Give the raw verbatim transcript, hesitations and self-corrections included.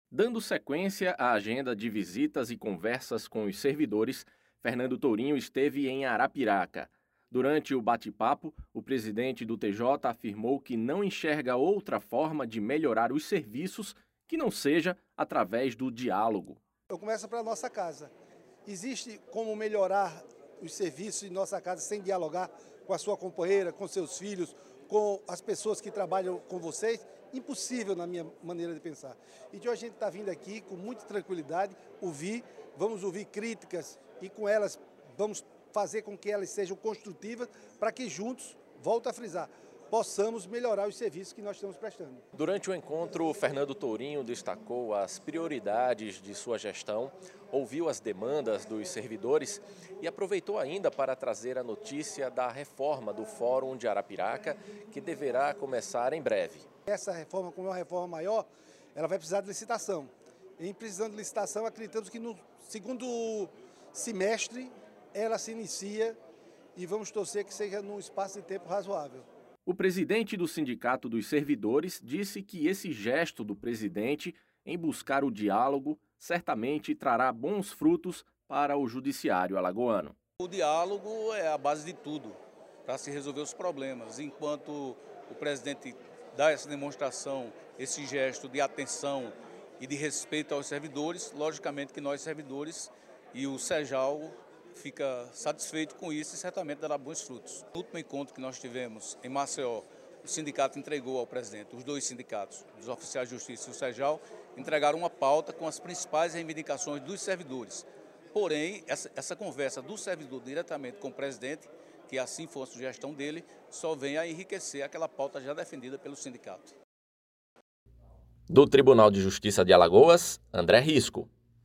Dando sequência à agenda de visitas e conversas com os servidores, Fernando Tourinho esteve em Arapiraca. Durante o bate-papo, o presidente do T J afirmou que não enxerga outra forma de melhorar os serviços que não seja através do diálogo. Eu começo para a nossa casa. Existe como melhorar os serviços em nossa casa sem dialogar com a sua companheira, com seus filhos, com as pessoas que trabalham com vocês? Impossível na minha maneira de pensar. Então a gente está vindo aqui com muita tranquilidade, ouvir, vamos ouvir críticas e com elas vamos fazer com que elas sejam construtivas para que juntos, volto a frisar, possamos melhorar os serviços que nós estamos prestando. Durante o encontro, Fernando Tourinho destacou as prioridades de sua gestão, ouviu as demandas dos servidores e aproveitou ainda para trazer a notícia da reforma do Fórum de Arapiraca, que deverá começar em breve. Essa reforma, como é uma reforma maior, ela vai precisar de licitação. Em precisando de licitação, acreditamos que no segundo semestre ela se inicia e vamos torcer que seja num espaço de tempo razoável. O presidente do Sindicato dos Servidores disse que esse gesto do presidente em buscar o diálogo certamente trará bons frutos para o judiciário alagoano. O diálogo é a base de tudo para se resolver os problemas. Enquanto o presidente dá essa demonstração, esse gesto de atenção e de respeito aos servidores, logicamente que nós servidores e o Sejal fica satisfeito com isso e certamente dará bons frutos. No último encontro que nós tivemos em Maceió, o sindicato entregou ao presidente, os dois sindicatos, os oficiais de justiça e o Sejal, entregaram uma pauta com as principais reivindicações dos servidores. Porém, essa, essa conversa do servidor diretamente com o presidente, que assim for a sugestão dele, só vem a enriquecer aquela pauta já defendida pelo sindicato. Do Tribunal de Justiça de Alagoas, André Risco.